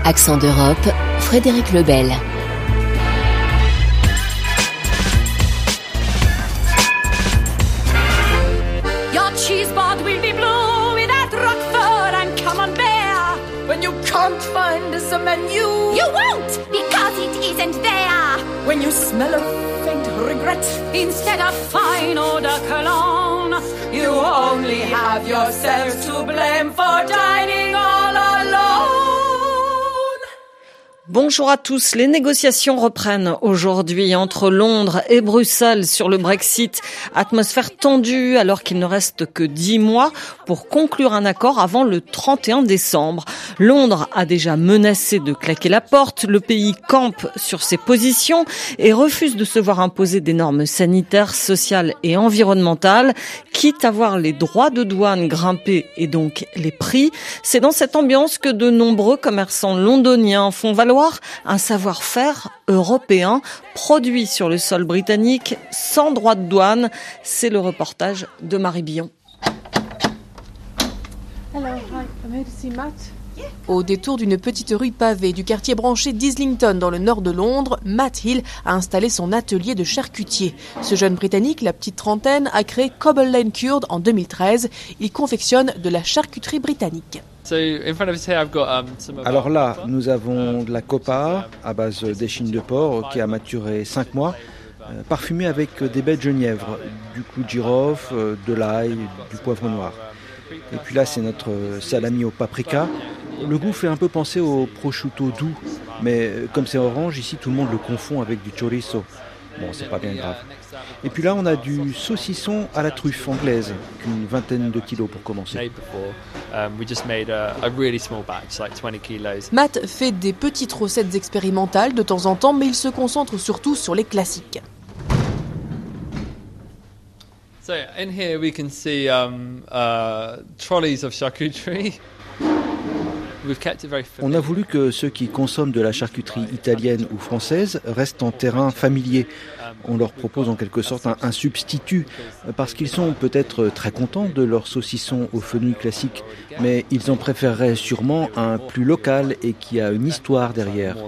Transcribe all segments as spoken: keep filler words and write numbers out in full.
Accent d'Europe, Frédéric Lebel. Your cheese board will be blue with that Roquefort and Camembert. When you can't find the menu, you won't, because it isn't there. When you smell a faint regret instead of fine eau de cologne, you only have yourself to blame for dining all alone. Bonjour à tous. Les négociations reprennent aujourd'hui entre Londres et Bruxelles sur le Brexit. Atmosphère tendue alors qu'il ne reste que dix mois pour conclure un accord avant le trente et un décembre. Londres a déjà menacé de claquer la porte. Le pays campe sur ses positions et refuse de se voir imposer des normes sanitaires, sociales et environnementales, quitte à voir les droits de douane grimper et donc les prix. C'est dans cette ambiance que de nombreux commerçants londoniens font valoir un savoir-faire européen produit sur le sol britannique sans droit de douane. C'est le reportage de Marie Billon. Hello, hi, I'm here to see Matt. Au détour d'une petite rue pavée du quartier branché d'Islington dans le nord de Londres, Matt Hill a installé son atelier de charcutier. Ce jeune Britannique, la petite trentaine, a créé Cobble Lane Cured en deux mille treize. Il confectionne de la charcuterie britannique. Alors là, nous avons de la copa à base d'échine de porc qui a maturé cinq mois, euh, parfumée avec des baies de genièvre, du clou de girofle, euh, de l'ail, du poivre noir. Et puis là, c'est notre salami au paprika. Le goût fait un peu penser au prosciutto doux, mais comme c'est orange, ici tout le monde le confond avec du chorizo. Bon, c'est pas bien grave. Et puis là, on a du saucisson à la truffe anglaise, une vingtaine de kilos pour commencer. Matt fait des petites recettes expérimentales de temps en temps, mais il se concentre surtout sur les classiques. So in here we can see um, uh, trolleys of charcuterie. On a voulu que ceux qui consomment de la charcuterie italienne ou française restent en terrain familier. On leur propose en quelque sorte un, un substitut, parce qu'ils sont peut-être très contents de leur saucisson au fenouil classique, mais ils en préféreraient sûrement un plus local et qui a une histoire derrière.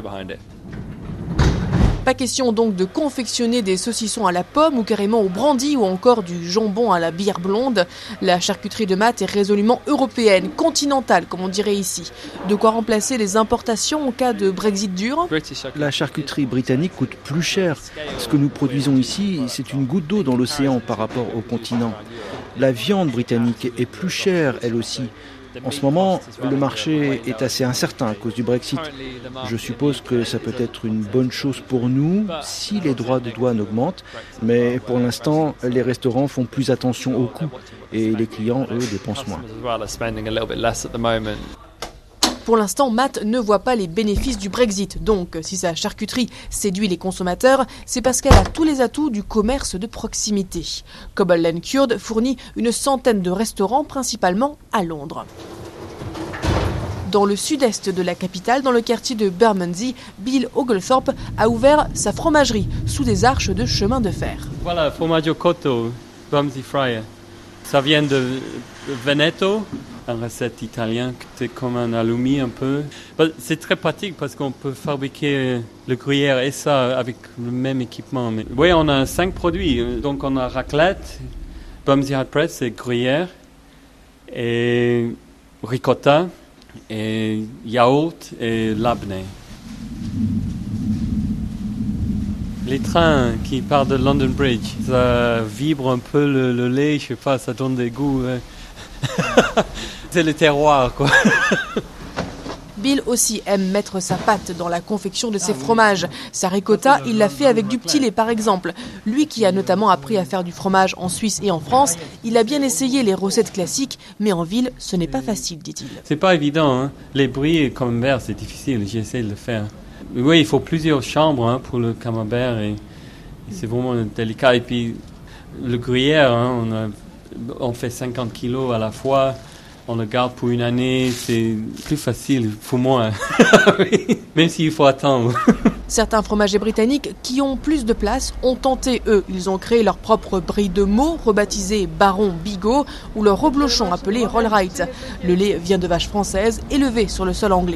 Pas question donc de confectionner des saucissons à la pomme ou carrément au brandy ou encore du jambon à la bière blonde. La charcuterie de Matt est résolument européenne, continentale comme on dirait ici. De quoi remplacer les importations en cas de Brexit dur. La charcuterie britannique coûte plus cher. Ce que nous produisons ici, c'est une goutte d'eau dans l'océan par rapport au continent. La viande britannique est plus chère elle aussi. En ce moment, le marché est assez incertain à cause du Brexit. Je suppose que ça peut être une bonne chose pour nous si les droits de douane augmentent, mais pour l'instant, les restaurants font plus attention aux coûts et les clients, eux, dépensent moins. Pour l'instant, Matt ne voit pas les bénéfices du Brexit. Donc, si sa charcuterie séduit les consommateurs, c'est parce qu'elle a tous les atouts du commerce de proximité. Cobble Lane Cured fournit une centaine de restaurants, principalement à Londres. Dans le sud-est de la capitale, dans le quartier de Bermondsey, Bill Oglethorpe a ouvert sa fromagerie sous des arches de chemin de fer. Voilà, formaggio cotto, Bermondsey Fryer. Ça vient de Veneto. Une recette italienne, c'est comme un alumi un peu. C'est très pratique parce qu'on peut fabriquer le gruyère et ça avec le même équipement. Mais, oui, on a cinq produits. Donc on a raclette, Bermondsey hot press, c'est gruyère, et ricotta, et yaourt et labneh. Les trains qui partent de London Bridge, ça vibre un peu le, le lait, je sais pas, ça donne des goûts. Hein. C'est le terroir, quoi. Bill aussi aime mettre sa patte dans la confection de ses fromages. Sa ricotta, il l'a fait avec du petit lait, par exemple. Lui qui a notamment appris à faire du fromage en Suisse et en France, il a bien essayé les recettes classiques, mais en ville, ce n'est pas facile, dit-il. C'est pas évident, hein. Les brie et camembert, c'est difficile, j'essaie de le faire. Oui, il faut plusieurs chambres hein, pour le camembert et, et c'est vraiment délicat. Et puis, le gruyère, hein, on a on fait cinquante kilos à la fois, on le garde pour une année, c'est plus facile pour moi, même s'il faut attendre. Certains fromagers britanniques qui ont plus de place ont tenté, eux. Ils ont créé leur propre brie de Meaux, rebaptisé Baron Bigot, ou leur reblochon appelé Roll Right. Le lait vient de vaches françaises, élevées sur le sol anglais.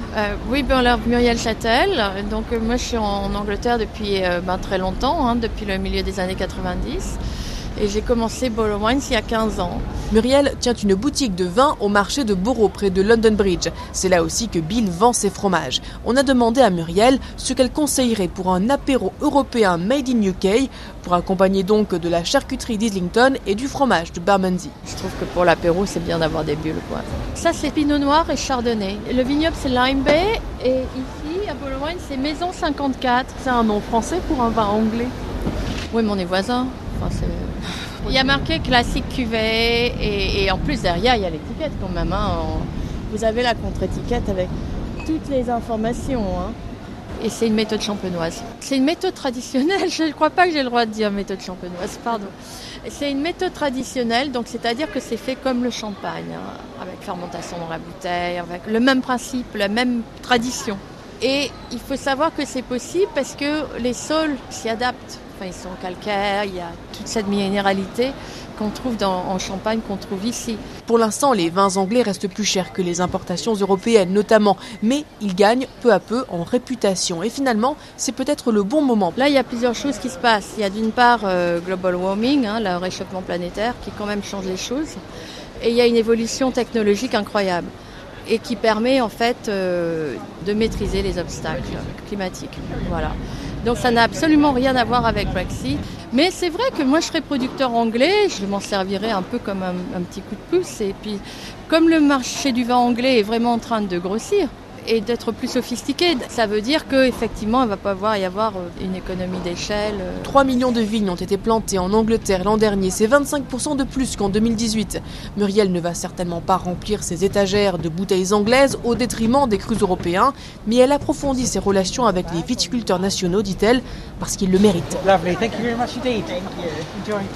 Euh, oui, ben alors Muriel Châtel. Donc euh, moi je suis en Angleterre depuis euh, ben, très longtemps, hein, depuis le milieu des années quatre-vingt-dix. Et j'ai commencé Borough Wines il y a quinze ans. Muriel tient une boutique de vin au marché de Borough près de London Bridge. C'est là aussi que Bill vend ses fromages. On a demandé à Muriel ce qu'elle conseillerait pour un apéro européen made in U K, pour accompagner donc de la charcuterie d'Islington et du fromage de Bermondsey. Je trouve que pour l'apéro c'est bien d'avoir des bulles, quoi. Ça c'est Pinot Noir et Chardonnay. Le vignoble c'est Lime Bay et ici à Borough Wines c'est Maison cinquante-quatre. C'est un nom français pour un vin anglais. Oui, mais on est voisins. Enfin, c'est... Il y a marqué classique cuvée et, et en plus derrière il y a l'étiquette quand même. Hein. Vous avez la contre-étiquette avec toutes les informations. Hein. Et c'est une méthode champenoise. C'est une méthode traditionnelle, je ne crois pas que j'ai le droit de dire méthode champenoise, pardon. C'est une méthode traditionnelle, donc c'est-à-dire que c'est fait comme le champagne, hein, avec fermentation dans la bouteille, avec le même principe, la même tradition. Et il faut savoir que c'est possible parce que les sols s'y adaptent. Enfin, ils sont calcaires, il y a toute cette minéralité qu'on trouve dans, en Champagne, qu'on trouve ici. Pour l'instant, les vins anglais restent plus chers que les importations européennes notamment, mais ils gagnent peu à peu en réputation. Et finalement, c'est peut-être le bon moment. Là, il y a plusieurs choses qui se passent. Il y a d'une part euh, global warming, hein, le réchauffement planétaire, qui quand même change les choses. Et il y a une évolution technologique incroyable et qui permet en fait euh, de maîtriser les obstacles climatiques. Voilà. Donc ça n'a absolument rien à voir avec Brexit. Mais c'est vrai que moi je serais producteur anglais, je m'en servirais un peu comme un, un petit coup de pouce. Et puis comme le marché du vin anglais est vraiment en train de grossir et d'être plus sophistiqué, ça veut dire qu'effectivement il ne va pas y avoir une économie d'échelle. trois millions de vignes ont été plantées en Angleterre l'an dernier, c'est vingt-cinq pour cent de plus qu'en deux mille dix-huit. Muriel ne va certainement pas remplir ses étagères de bouteilles anglaises au détriment des crus européens, mais elle approfondit ses relations avec les viticulteurs nationaux, dit-elle, parce qu'ils le méritent. Lovely, thank you very much indeed. Thank you. Enjoy.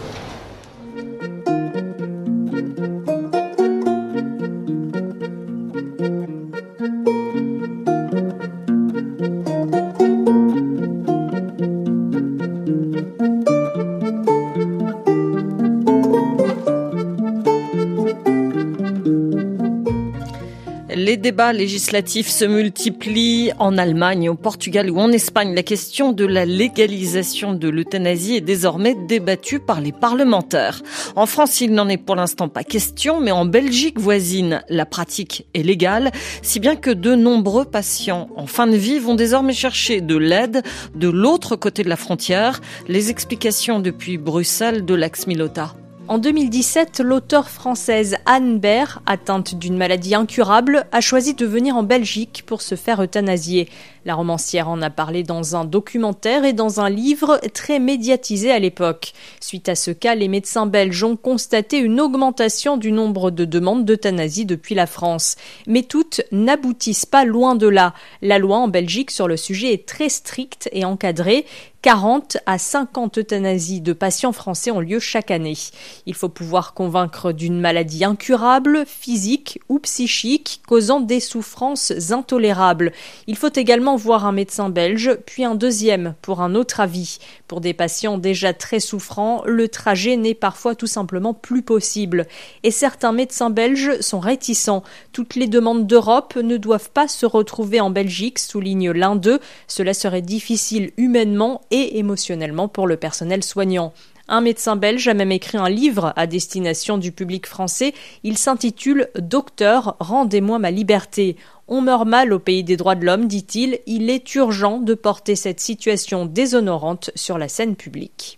Les débats législatifs se multiplient en Allemagne, au Portugal ou en Espagne. La question de la légalisation de l'euthanasie est désormais débattue par les parlementaires. En France, il n'en est pour l'instant pas question, mais en Belgique voisine, la pratique est légale, si bien que de nombreux patients en fin de vie vont désormais chercher de l'aide de l'autre côté de la frontière. Les explications depuis Bruxelles de Lax Milota. En deux mille dix-sept, l'auteure française Anne Baer, atteinte d'une maladie incurable, a choisi de venir en Belgique pour se faire euthanasier. La romancière en a parlé dans un documentaire et dans un livre très médiatisé à l'époque. Suite à ce cas, les médecins belges ont constaté une augmentation du nombre de demandes d'euthanasie depuis la France. Mais toutes n'aboutissent pas, loin de là. La loi en Belgique sur le sujet est très stricte et encadrée. quarante à cinquante euthanasies de patients français ont lieu chaque année. Il faut pouvoir convaincre d'une maladie incurable, physique ou psychique, causant des souffrances intolérables. Il faut également voir un médecin belge, puis un deuxième pour un autre avis. Pour des patients déjà très souffrants, le trajet n'est parfois tout simplement plus possible. Et certains médecins belges sont réticents. Toutes les demandes d'Europe ne doivent pas se retrouver en Belgique, souligne l'un d'eux. Cela serait difficile humainement et émotionnellement pour le personnel soignant. Un médecin belge a même écrit un livre à destination du public français. Il s'intitule « Docteur, rendez-moi ma liberté ». On meurt mal au pays des droits de l'homme, dit-il. Il est urgent de porter cette situation déshonorante sur la scène publique.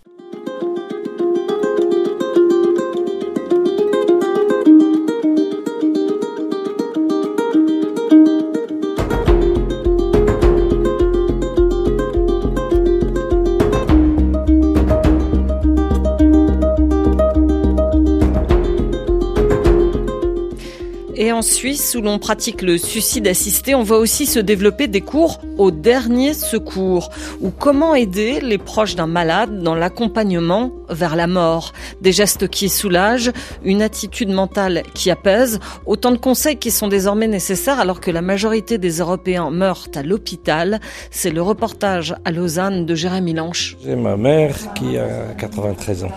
Et en Suisse, où l'on pratique le suicide assisté, on voit aussi se développer des cours au dernier secours, ou comment aider les proches d'un malade dans l'accompagnement vers la mort. Des gestes qui soulagent, une attitude mentale qui apaise, autant de conseils qui sont désormais nécessaires alors que la majorité des Européens meurent à l'hôpital. C'est le reportage à Lausanne de Jérémy Lanche. J'ai ma mère qui a quatre-vingt-treize ans.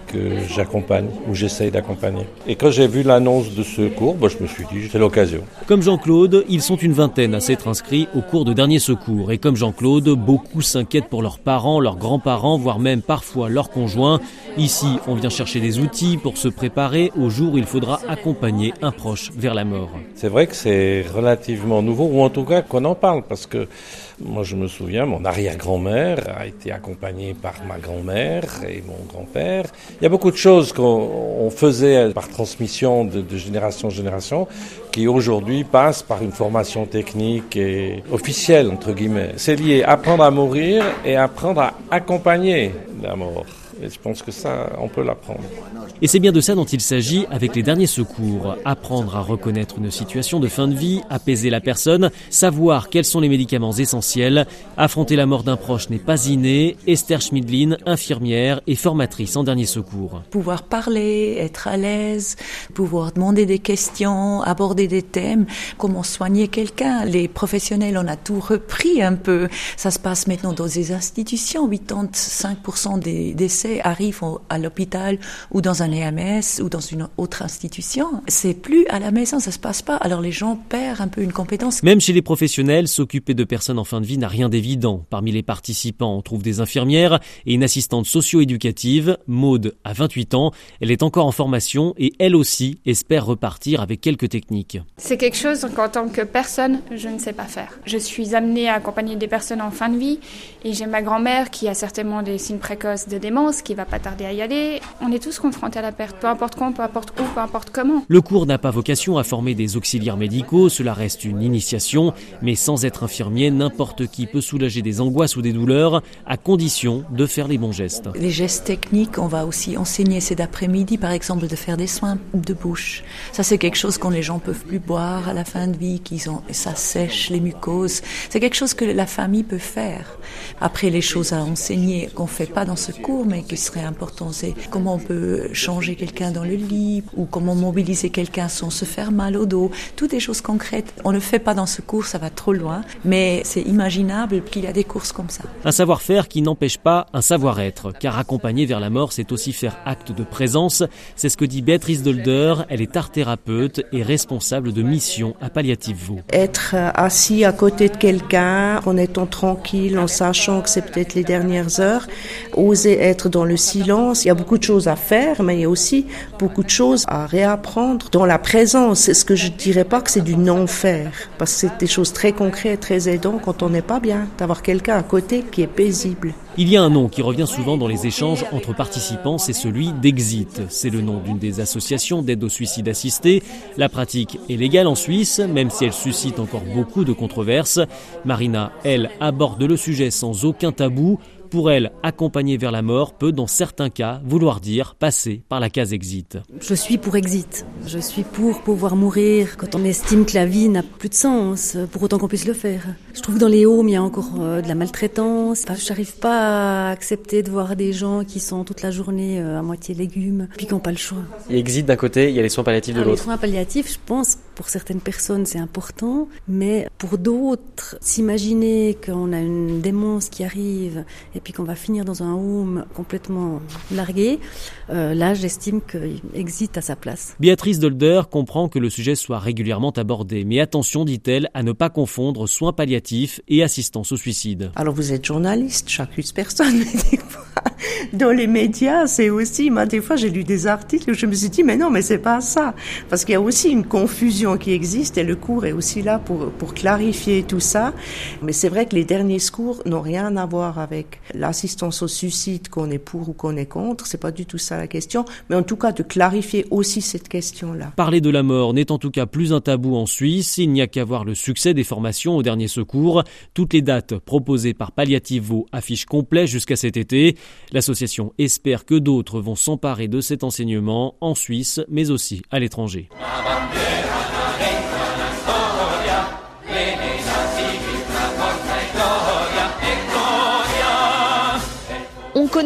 que j'accompagne, ou j'essaye d'accompagner. Et quand j'ai vu l'annonce de ce cours, bah, je me suis dit, c'est l'occasion. Comme Jean-Claude, ils sont une vingtaine à s'être inscrits au cours de dernier secours. Et comme Jean-Claude, beaucoup s'inquiètent pour leurs parents, leurs grands-parents, voire même parfois leurs conjoints. Ici, on vient chercher des outils pour se préparer au jour où il faudra accompagner un proche vers la mort. C'est vrai que c'est relativement nouveau, ou en tout cas qu'on en parle, parce que moi je me souviens, mon arrière-grand-mère a été accompagnée par ma grand-mère et mon grand-père. Il y a beaucoup de choses qu'on faisait par transmission de, de génération en génération qui aujourd'hui passent par une formation technique et officielle, entre guillemets. C'est lié à apprendre à mourir et apprendre à accompagner la mort. Et je pense que ça, on peut l'apprendre. Et c'est bien de ça dont il s'agit avec les derniers secours. Apprendre à reconnaître une situation de fin de vie, apaiser la personne, savoir quels sont les médicaments essentiels. Affronter la mort d'un proche n'est pas inné. Esther Schmidlin, infirmière et formatrice en dernier secours. Pouvoir parler, être à l'aise, pouvoir demander des questions, aborder des thèmes, comment soigner quelqu'un. Les professionnels, on a tout repris un peu. Ça se passe maintenant dans des institutions. quatre-vingt-cinq pour cent des décès arrivent à l'hôpital ou dans un E M S ou dans une autre institution. C'est plus à la maison, ça se passe pas. Alors les gens perdent un peu une compétence. Même chez les professionnels, s'occuper de personnes en fin de vie n'a rien d'évident. Parmi les participants, on trouve des infirmières et une assistante socio-éducative. Maude a vingt-huit ans, elle est encore en formation et elle aussi espère repartir avec quelques techniques. C'est quelque chose qu'en tant que personne, je ne sais pas faire. Je suis amenée à accompagner des personnes en fin de vie et j'ai ma grand-mère qui a certainement des signes précoces de démence, qui va pas tarder à y aller. On est tous confrontés à la perte, peu importe quand, peu importe où, peu importe comment. Le cours n'a pas vocation à former des auxiliaires médicaux, cela reste une initiation, mais sans être infirmier, n'importe qui peut soulager des angoisses ou des douleurs, à condition de faire les bons gestes. Les gestes techniques, on va aussi enseigner cet après-midi, par exemple, de faire des soins de bouche. Ça, c'est quelque chose quand les gens peuvent plus boire à la fin de vie, qu'ils ont, ça sèche les mucoses. C'est quelque chose que la famille peut faire. Après, les choses à enseigner qu'on fait pas dans ce cours, mais qui serait important, c'est comment on peut changer quelqu'un dans le lit ou comment mobiliser quelqu'un sans se faire mal au dos. Toutes des choses concrètes. On ne fait pas dans ce cours, ça va trop loin, mais c'est imaginable qu'il y a des courses comme ça. Un savoir-faire qui n'empêche pas un savoir-être, car accompagner vers la mort, c'est aussi faire acte de présence. C'est ce que dit Béatrice Dolder. Elle est art-thérapeute et responsable de mission à Palliative Vaud. Être assis à côté de quelqu'un, en étant tranquille, en sachant que c'est peut-être les dernières heures, oser être dans le silence. Il y a beaucoup de choses à faire, mais il y a aussi beaucoup de choses à réapprendre dans la présence. C'est ce que je dirais pas que c'est du non-faire, parce que c'est des choses très concrètes, très aidantes quand on n'est pas bien, d'avoir quelqu'un à côté qui est paisible. Il y a un nom qui revient souvent dans les échanges entre participants, c'est celui d'Exit. C'est le nom d'une des associations d'aide au suicide assisté. La pratique est légale en Suisse, même si elle suscite encore beaucoup de controverses. Marina, elle, aborde le sujet sans aucun tabou. Pour elle, accompagner vers la mort peut, dans certains cas, vouloir dire passer par la case exit. Je suis pour exit. Je suis pour pouvoir mourir quand on estime que la vie n'a plus de sens, pour autant qu'on puisse le faire. Je trouve que dans les homes, il y a encore euh, de la maltraitance. Enfin, je n'arrive pas à accepter de voir des gens qui sont toute la journée euh, à moitié légumes, puis qui n'ont pas le choix. Il y a exit d'un côté, il y a les soins palliatifs de Alors, l'autre. Les soins palliatifs, je pense, pour certaines personnes, c'est important, mais pour d'autres, s'imaginer qu'on a une démence qui arrive et puis qu'on va finir dans un home complètement largué, euh, là j'estime qu'il existe à sa place. Béatrice Dolder comprend que le sujet soit régulièrement abordé, mais attention, dit-elle, à ne pas confondre soins palliatifs et assistance au suicide. Alors vous êtes journaliste, j'accuse personne, mais des fois, dans les médias, c'est aussi, moi des fois j'ai lu des articles où je me suis dit mais non, mais c'est pas ça, parce qu'il y a aussi une confusion qui existe et le cours est aussi là pour, pour clarifier tout ça, mais c'est vrai que les derniers secours n'ont rien à voir avec l'assistance au suicide, qu'on est pour ou qu'on est contre, c'est pas du tout ça la question, mais en tout cas de clarifier aussi cette question-là. Parler de la mort n'est en tout cas plus un tabou en Suisse, il n'y a qu'à voir le succès des formations au dernier secours. Toutes les dates proposées par Palliative Vaud affichent complet jusqu'à cet été. L'association espère que d'autres vont s'emparer de cet enseignement en Suisse, mais aussi à l'étranger. On connaît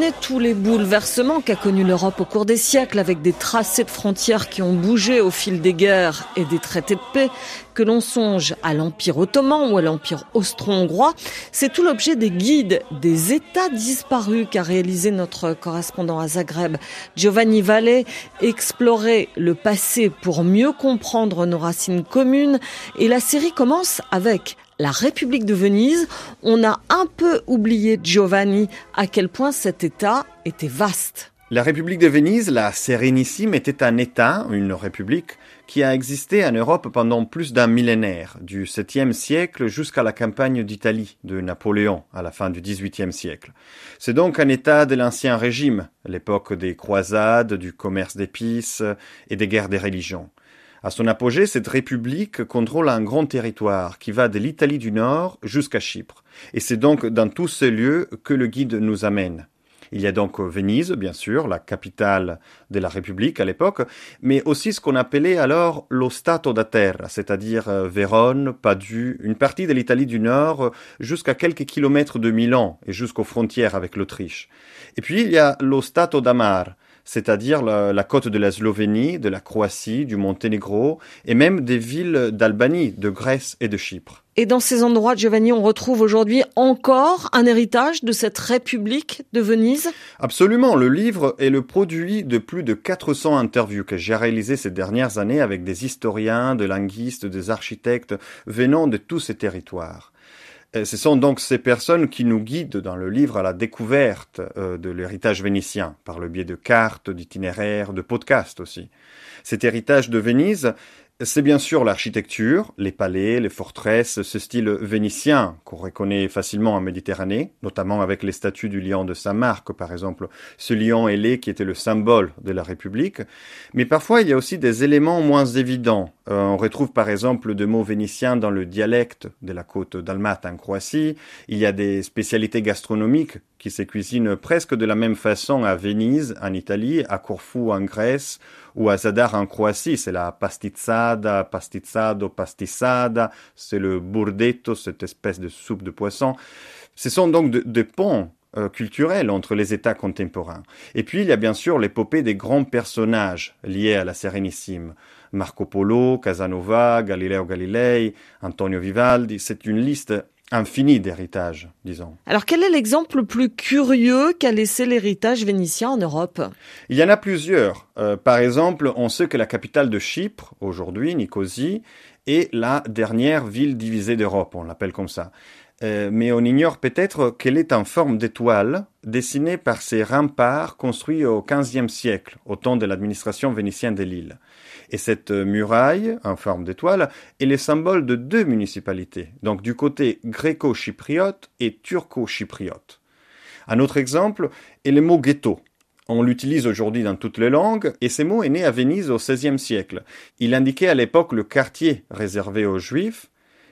connaît tous les bouleversements qu'a connus l'Europe au cours des siècles, avec des tracés de frontières qui ont bougé au fil des guerres et des traités de paix, que l'on songe à l'Empire ottoman ou à l'Empire austro-hongrois, c'est tout l'objet des guides des États disparus qu'a réalisé notre correspondant à Zagreb, Giovanni Valle, explorer le passé pour mieux comprendre nos racines communes. Et la série commence avec la République de Venise. On a un peu oublié, Giovanni, à quel point cet État était vaste. La République de Venise, la Sérénissime, était un État, une république, qui a existé en Europe pendant plus d'un millénaire, du septième siècle jusqu'à la campagne d'Italie de Napoléon à la fin du dix-huitième siècle. C'est donc un État de l'Ancien Régime, l'époque des croisades, du commerce d'épices et des guerres des religions. À son apogée, cette république contrôle un grand territoire qui va de l'Italie du Nord jusqu'à Chypre. Et c'est donc dans tous ces lieux que le guide nous amène. Il y a donc Venise, bien sûr, la capitale de la République à l'époque, mais aussi ce qu'on appelait alors lo Stato da Terra, c'est-à-dire Vérone, Padoue, une partie de l'Italie du Nord jusqu'à quelques kilomètres de Milan et jusqu'aux frontières avec l'Autriche. Et puis il y a lo Stato da Mare, c'est-à-dire la, la côte de la Slovénie, de la Croatie, du Monténégro, et même des villes d'Albanie, de Grèce et de Chypre. Et dans ces endroits, Giovanni, on retrouve aujourd'hui encore un héritage de cette République de Venise ? Absolument. Le livre est le produit de plus de quatre cents interviews que j'ai réalisées ces dernières années avec des historiens, des linguistes, des architectes venant de tous ces territoires. Ce sont donc ces personnes qui nous guident dans le livre à la découverte euh, de l'héritage vénitien, par le biais de cartes, d'itinéraires, de podcasts aussi. Cet héritage de Venise, c'est bien sûr l'architecture, les palais, les forteresses, ce style vénitien qu'on reconnaît facilement en Méditerranée, notamment avec les statues du lion de Saint-Marc, par exemple, ce lion ailé qui était le symbole de la République. Mais parfois, il y a aussi des éléments moins évidents. Euh, on retrouve par exemple des mots vénitiens dans le dialecte de la côte dalmate en Croatie. Il y a des spécialités gastronomiques qui se cuisinent presque de la même façon à Venise, en Italie, à Corfou, en Grèce, ou à Zadar, en Croatie. C'est la pastizzada, pastizzado, pastissada, c'est le burdetto, cette espèce de soupe de poisson. Ce sont donc des de ponts euh, culturels entre les États contemporains. Et puis, il y a bien sûr l'épopée des grands personnages liés à la Sérénissime. Marco Polo, Casanova, Galileo Galilei, Antonio Vivaldi, c'est une liste infini d'héritages, disons. Alors, quel est l'exemple le plus curieux qu'a laissé l'héritage vénitien en Europe ? Il y en a plusieurs. Euh, par exemple, on sait que la capitale de Chypre, aujourd'hui, Nicosie, est la dernière ville divisée d'Europe, on l'appelle comme ça. Euh, mais on ignore peut-être qu'elle est en forme d'étoile, dessinée par ces remparts construits au quinzième siècle, au temps de l'administration vénitienne de l'île. Et cette muraille, en forme d'étoile, est le symbole de deux municipalités, donc du côté gréco-chypriote et turco-chypriote. Un autre exemple est le mot ghetto. On l'utilise aujourd'hui dans toutes les langues, et ce mot est né à Venise au seizième siècle. Il indiquait à l'époque le quartier réservé aux Juifs,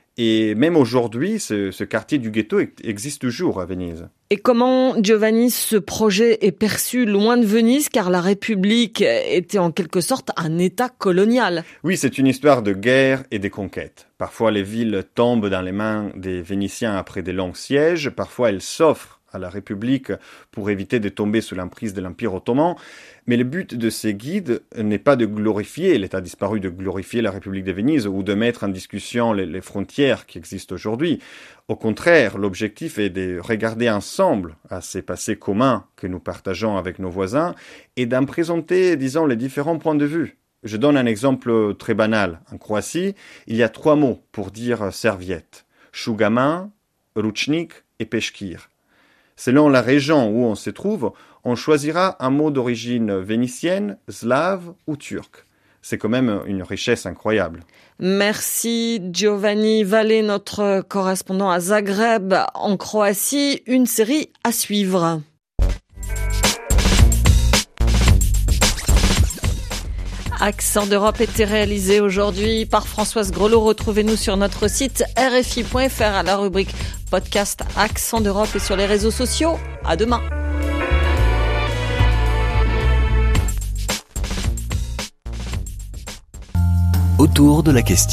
et même aujourd'hui, ce, ce quartier du ghetto existe toujours à Venise. Et comment, Giovanni, ce projet est perçu loin de Venise, car la République était en quelque sorte un État colonial ? Oui, c'est une histoire de guerre et de conquête. Parfois, les villes tombent dans les mains des Vénitiens après de longs sièges. Parfois, elles s'offrent à la République pour éviter de tomber sous l'emprise de l'Empire ottoman. Mais le but de ces guides n'est pas de glorifier l'État disparu, de glorifier la République de Venise ou de mettre en discussion les, les frontières qui existent aujourd'hui. Au contraire, l'objectif est de regarder ensemble à ces passés communs que nous partageons avec nos voisins et d'en présenter, disons, les différents points de vue. Je donne un exemple très banal. En Croatie, il y a trois mots pour dire serviette. Šugama, ručnik et peškir. Selon la région où on se trouve, on choisira un mot d'origine vénitienne, slave ou turc. C'est quand même une richesse incroyable. Merci Giovanni Valle, notre correspondant à Zagreb, en Croatie. Une série à suivre. Accent d'Europe était réalisé aujourd'hui par Françoise Grelot. Retrouvez-nous sur notre site r f i point f r à la rubrique podcast Accent d'Europe et sur les réseaux sociaux. À demain. Autour de la question.